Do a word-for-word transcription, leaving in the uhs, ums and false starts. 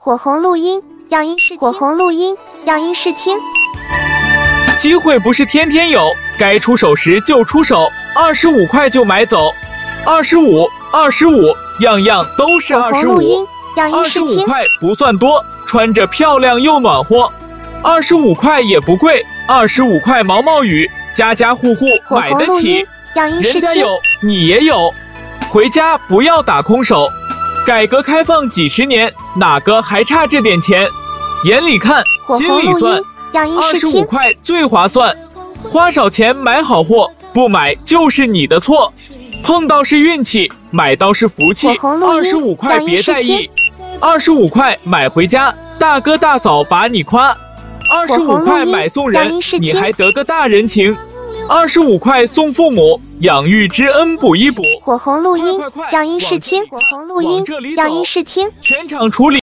火红录音，要音视听。火红录音，要音视听。 机会不是天天有，该出手时就出手，二十五块就买走。二十五，二十五，样样都是二十五。二十五块不算多，穿着漂亮又暖和。二十五块也不贵，二十五块毛毛雨，家家户户买得起。人家有，你也有。回家不要打空手。改革开放几十年，哪个还差这点钱？眼里看，心里算。二十五块最划算，花少钱买好货，不买就是你的错。碰到是运气，买到是福气。二十五块别在意，二十五块买回家，大哥大嫂把你夸。二十五块买送人，你还得个大人情。二十五块送父母，养育之恩补一补。 火红录音，要音视听。火红录音，要音视听。 全场处理。